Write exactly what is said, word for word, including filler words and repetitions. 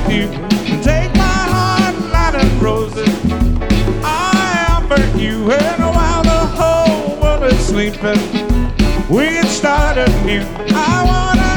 you. Take my heart, lighted roses. I offer you, and while the whole world is sleeping, we can start anew. I wanna